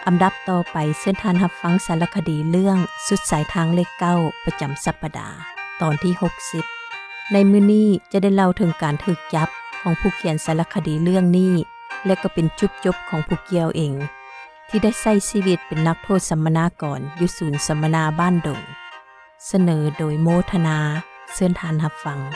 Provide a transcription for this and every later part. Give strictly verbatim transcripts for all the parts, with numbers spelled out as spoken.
อันดับต่อไปเส้นทานรับฟังสารคดีเรื่องสุดสายทางเลขเก้าประจำสัปดาห์ตอนที่หกสิบในมื้อนี้จะได้เล่าถึงการถูกจับของผู้เขียนสารคดีเรื่องนี้และก็เป็นจุดจบของผู้เกี่ยวเองที่ได้ใช้ชีวิตเป็นนักโทษสัมมนากรอยู่ศูนย์สัมมนาบ้านดงเสนอโดยโมทนาเส้นทานรับฟัง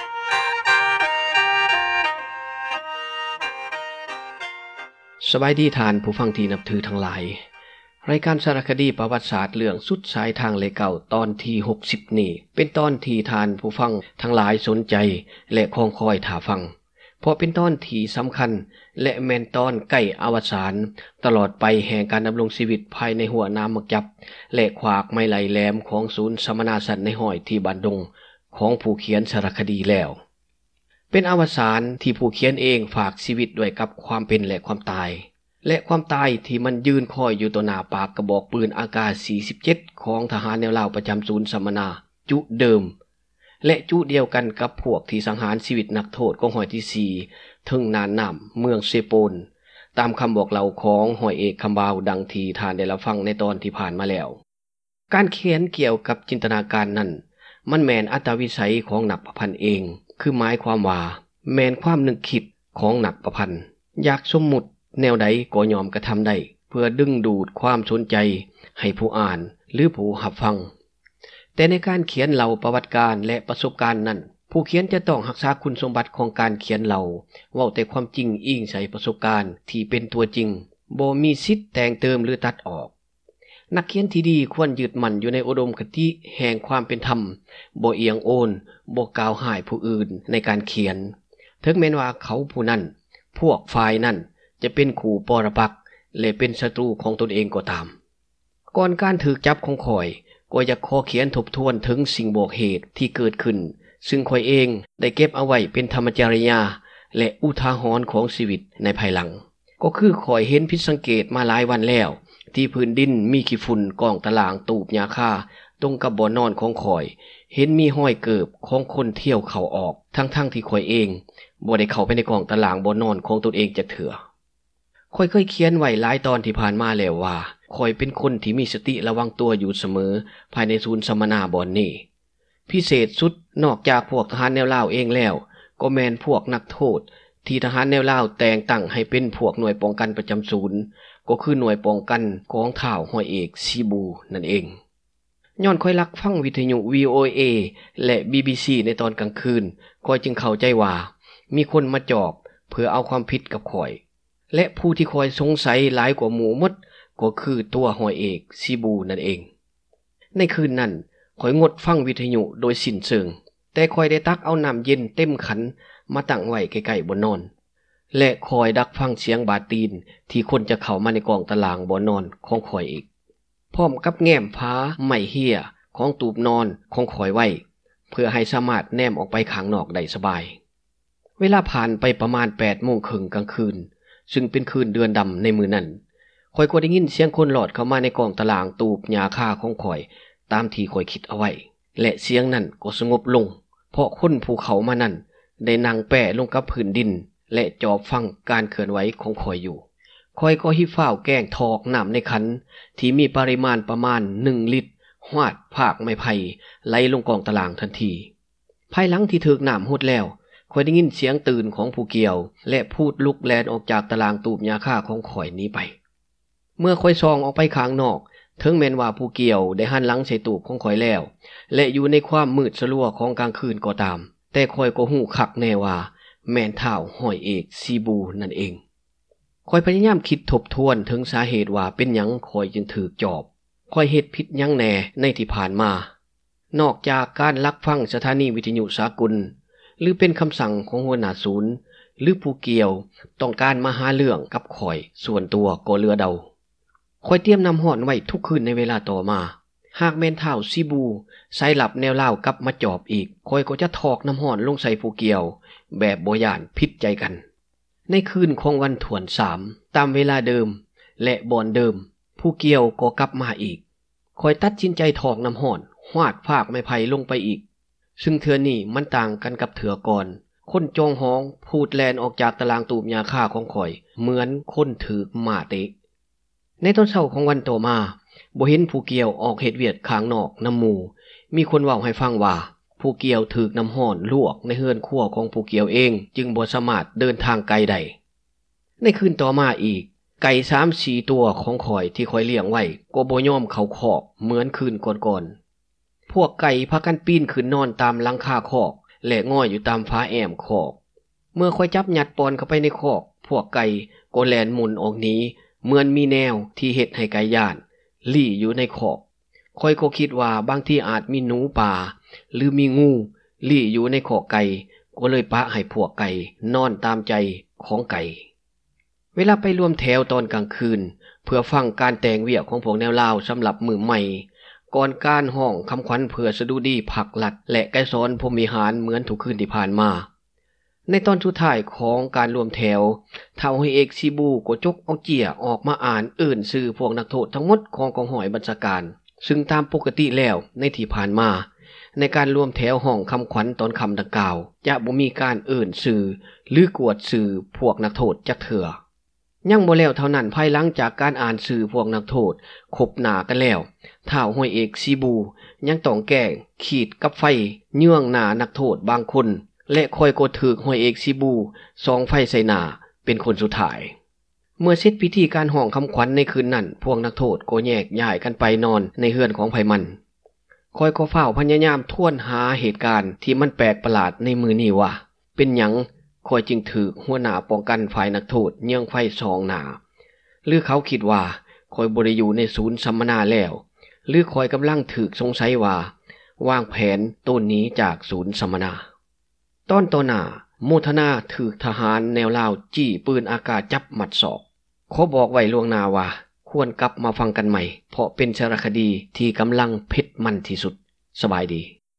สบายดีทานผู้ฟังที่นับถือทั้งหลายรายการสารคดีประวัติศาสตร์เรื่องสุดสายทางเลขเก้าตอนที่หกสิบนี้เป็นตอนที่ทานผู้ฟังทั้งหลายสนใจและคอยคอยท่าฟังเพราะเป็นตอนที่สำคัญและแม่นตอนใกล้อวสานตลอดไปแห่งการดำรงชีวิตภายในหัวน้ำมักจับและขวากไม้ไหลแหลมของศูนย์สัมมนาสัตว์ในห้อยที่บ้านดงของผู้เขียนสารคดีแล้วเป็นอวสานที่ผู้เขียนเองฝากชีวิตด้วยกับความเป็นและความตายและความตายที่มันยืนคอยอยู่ต่อหน้าปากกระบอกปืนอากาศสี่สิบเจ็ดของทหารแนวลาวประจำศูนย์สัมมนาจุเดิมและจุเดียวกันกับพวกที่สังหารชีวิตนักโทษของหอยที่สี่ถึงนานน้ำเมืองเซโปนตามคำบอกเล่าของหอยเอกคำบาวดังที่ทานได้รับฟังในตอนที่ผ่านมาแล้วการเขียนเกี่ยวกับจินตนาการนั้นมันแมนอัตวิสัยของนักประพันธ์เองคือหมายความว่าแมนความนึกคิดของนักประพันธ์อยากสมมุติแนวใดก็ยอมกระทำได้เพื่อดึงดูดความสนใจให้ผู้อ่านหรือผู้รับฟังแต่ในการเขียนเล่าประวัติการและประสบการณ์นั้นผู้เขียนจะต้องรักษาคุณสมบัติของการเขียนเล่าเว้าแต่ความจริงอิงใส่ประสบการณ์ที่เป็นตัวจริงบ่มีสิทธิ์แต่งเติมหรือตัดออกนักเขียนที่ดีควรยึดมั่นอยู่ในอุดมคติแห่งความเป็นธรรมบ่เอียงโอนบ่กล่าวร้ายผู้อื่นในการเขียนถึงแม้ว่าเขาผู้นั้นพวกฝ่ายนั้นจะเป็นขู่ปรปักษ์และเป็นศัตรูของตนเองก็ตามก่อนการถูกจับของข่อยก็อยากขอเขียนทบทวนถึงสิ่งบอกเหตุที่เกิดขึ้นซึ่งข่อยเองได้เก็บเอาไว้เป็นธรรมจริยาและอุทาหรณ์ของชีวิตในภายหลังก็คือข่อยเห็นผิดสังเกตมาหลายวันแล้วที่พื้นดินมีขี้ฝุ่นกองตารางตูบหญ้าคาตรงกับบ่อนอนของข่อยเห็นมีห้อยเกิบของคนเที่ยวเข้าออกทั้งๆที่ข่อยเองบ่ได้เข้าไปในกองตารางบ่อนอนของตนเองจักเทื่อข่อยเคยเขียนไว้หลายตอนที่ผ่านมาแล้วว่าข่อยเป็นคนที่มีสติระวังตัวอยู่เสมอภายในศูนย์สัมมนาบ่อนนี้พิเศษสุดนอกจากพวกทหารแนวลาวเองแล้วก็แม่นพวกนักโทษที่ทหารแนวลาวแต่งตั้งให้เป็นพวกหน่วยป้องกันประจำศูนย์ก็คือหน่วยป้องกันกองท่าวห้อยเอกซีบูนั่นเองย้อนข่อยรักฟังวิทยุ วี โอ เอ และ บี บี ซี ในตอนกลางคืนข่อยจึงเข้าใจว่ามีคนมาจอบเพื่อเอาความผิดกับข่อยและผู้ที่คอยสงสัยหลายกว่าหมู่มดก็คือตัวห้อยเอกซีบูนั่นเองในคืนนั้นข่อยงดฟังวิทยุโดยสิ้นเชิงแต่ข่อยได้ตักเอาน้ำเย็นเต็มขันมาตั้งไว้ใกล้ๆบนนอนและคอยดักฟังเสียงบาดตีนที่คนจะเข้ามาในกองตารางบ่นอนของข่อยอีกพร้อมกับแง้มฟ้าไม้เหี้ยของตูบนอนของข่อยไว้เพื่อให้สามารถแนมออกไปข้างนอกได้สบายเวลาผ่านไปประมาณ แปดโมงครึ่งกลางคืนซึ่งเป็นคืนเดือนดำในมือนั้นข่อยก็ได้ยินเสียงคนหลอดเข้ามาในกองตารางตูบหญ้าคาของข่อยตามที่ข่อยคิดเอาไว้และเสียงนั้นก็สงบลงเพราะคนภูเขามานั้นได้นั่งแป้ลงกับพื้นดินและจอบฟังการเคลื่อนไหวของข่อยอยู่ข่อยก็หิฟ้าวแกล้งทอกน้ำในขันที่มีปริมาณประมาณหนึ่งลิตรหวาดภาคไม้ไผ่ไหลลงกองตารางทันทีภายหลังที่ถูกน้ำหดแล้วข่อยได้ยินเสียงตื่นของผู้เกี่ยวและพูดลุกแลนออกจากตารางตูบหญ้าคาของข่อยนี้ไปเมื่อข่อยซองออกไปข้างนอกถึงแม้นว่าผู้เกี่ยวได้หันหลังใส่ตูบของข่อยแล้วและอยู่ในความมืดสลัวของกลางคืนก็ตามแต่ข่อยก็ฮู้คักแน่ว่าแม่นท้าวห้อยเอกซีบูนั่นเองข่อยพยายามคิดทบทวนถึงสาเหตุว่าเป็นหยังข่อยจึงถูกจอบข่อยเฮ็ดผิดหยังแน่ในที่ผ่านมานอกจากการลักฟังสถานีวิทยุสากลหรือเป็นคำสั่งของหัวหน้าศูนย์หรือผู้เกี่ยวต้องการมาหาเรื่องกับข่อยส่วนตัวก็เรือเดาข่อยเตรียมน้ำห้อนไว้ทุกคืนในเวลาต่อมาหากแม่นท้าวซีบูใส่หลับแนวลาวกลับมาจอบอีกข่อยก็จะทอกน้ำห้อนลงใส่ผู้เกี่ยวแบบบ่ย่านผิดใจกันในคืนของวันถ่วนสามตามเวลาเดิมและบ่อนเดิมผู้เกี่ยวก็กลับมาอีกข่อยตัดสินใจทอกน้ำห้อนหวาดภาคไม้ไผ่ลงไปอีกซึ่งเทื่อนี้มันต่างกันกับเถื่อก่อนคนจองห้องพูดแลนออกจากตารางตูบหญ้าคาของข่อยเหมือนคนถือหมาเตะในตอนเช้าของวันต่อมาบ่เห็นผู้เกี่ยวออกเฮ็ดเวียกข้างนอกน้ำหมู่มีคนเว้าให้ฟังว่าผู้เกี่ยวถูกน้ำร้อนลวกในเฮือนครัวของผู้เกี่ยวเองจึงบ่สามารถเดินทางไกลได้ในคืนต่อมาอีกไก่ สามสี่ ตัวของข่อยที่ข่อยเลี้ยงไว้ก็บ่ยอมเข้าคอกเหมือนคืนก่อนๆพวกไก่พากันปีนขึ้นนอนตามหลังคาคอกและง่อยอยู่ตามฟ้าแอมคอกเมื่อข่อยจับยัดปอนเข้าไปในคอกพวกไก่ก็แล่นหมุนออกหนีเหมือนมีแนวที่เฮ็ดให้ไก่ย่านลี่อยู่ในคอกข่อยก็คิดว่าบางทีอาจมีหนูป่าหรือมีงูลี่อยู่ในคอกไก่ก็เลยปะให้พวกไก่นอนตามใจของไก่เวลาไปรวมแถวตอนกลางคืนเพื่อฟังการแต่งเวียกของพวกแนวลาวสำหรับมือใหม่ก่อนการห้องคำขวัญเพื่อสดุดีผักหลัดและไก่สอนพรหมวิหารเหมือนทุกคืนที่ผ่านมาในตอนสุดท้ายของการรวมแถวท้าวห้อยเอกซีบูก็จกเอาเจียออกมาอ่านเอิ่นชื่อพวกนักโทษทั้งหมดของกองหอยบัญชาการซึ่งตามปกติแล้วในที่ผ่านมาในการรวมแถวห้องคำขวัญตอนคำดังกล่าวจะบ่มีการเอิ่นชื่อหรือกวดชื่อพวกนักโทษจักเทื่อยังบ่แล้วเท่านั้นภายหลังจากการอ่านชื่อพวกนักโทษครบหน้ากันแล้วท้าวห้อยเอกซีบูยังต้องแก้ขีดกับไฟเยื่องหน้านักโทษบางคนและค่อยกดถึกห้อยเอกซีบูสองไฟใส่หน้าเป็นคนสุดท้ายเมื่อเสร็จพิธีการห้องคำขวัญในคืนนั้นพวกนักโทษก็แยกย้ายกันไปนอนในเฮือนของไผมันค่อยก็เฝ้าพยายามทวนหาเหตุการณ์ที่มันแปลกประหลาดในมือนี้ว่าเป็นหยังค่อยจึงถือหัวหน้าป้องกันฝ่ายนักโทษเยื่องไฟสองหน้าหรือเขาคิดว่าค่อยบ่ได้อยู่ในศูนย์สัมมนาแล้วหรือค่อยกำลังถูกสงสัยว่าวางแผนต้นนี้จากศูนย์สัมมนาตอนต่อหน้าโมทนาถูกทหารแนวลาวจี้ปืนอากาศจับมัดศอกขอบอกไว้ล่วงหน้าว่าควรกลับมาฟังกันใหม่เพราะเป็นสารคดีที่กำลังเผ็ดมันที่สุดสบายดี